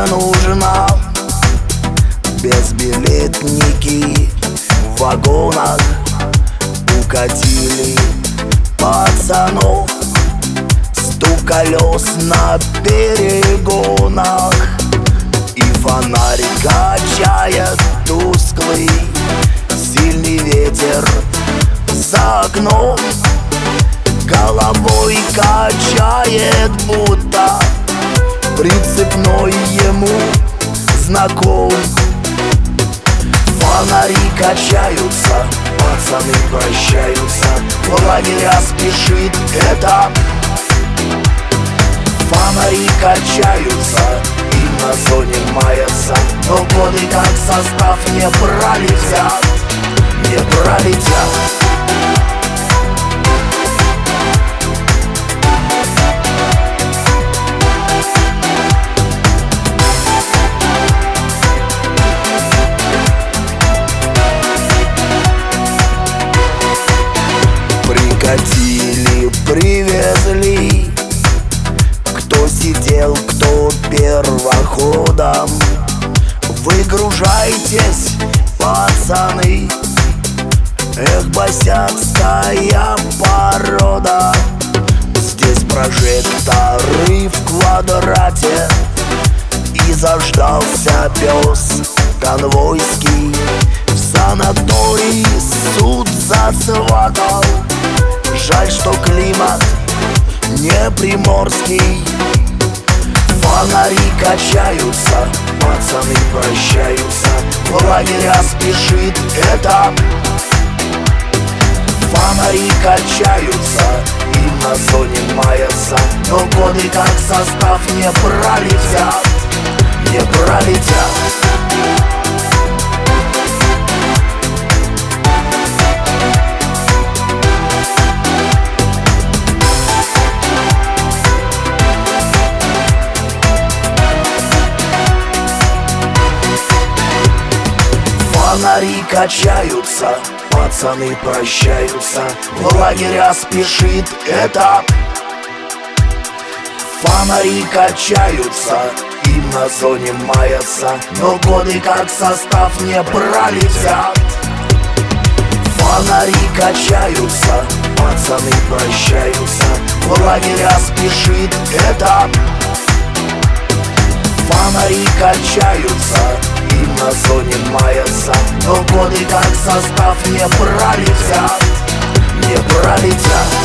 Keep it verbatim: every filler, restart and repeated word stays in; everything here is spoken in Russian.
не нужно. Безбилетники в вагонах укатили пацанов. Стук колес на перегонах, и фонарь качает тусклый сильный ветер за окном. Головой качает, будто прицепной ему знаком. Фонари качаются, пацаны прощаются, в лагеря спешит этап. Фонари качаются, и на зоне маятся, но годы как состав не пролетят, не пролетят. Прикатили, привезли, кто сидел, кто первоходом. Выгружайтесь, пацаны, эх, босяцкая порода. Здесь прожекторы в квадрате, и заждался пес конвойский. В санатории суд засватал. Жаль, что климат не приморский. Фонари качаются, пацаны прощаются, в лагеря спешит этап. Фонари качаются, и на зоне маятся, но годы как состав не пролетят, не пролетят. Фонари качаются, пацаны прощаются, в лагеря спешит этап. Фонари качаются, и на зоне маятся, но годы как состав не пролетят. Фонари качаются, пацаны прощаются, в лагеря спешит этап. Фонари качаются, и на зоне маятся, но годы как состав не пролетят, не пролетят.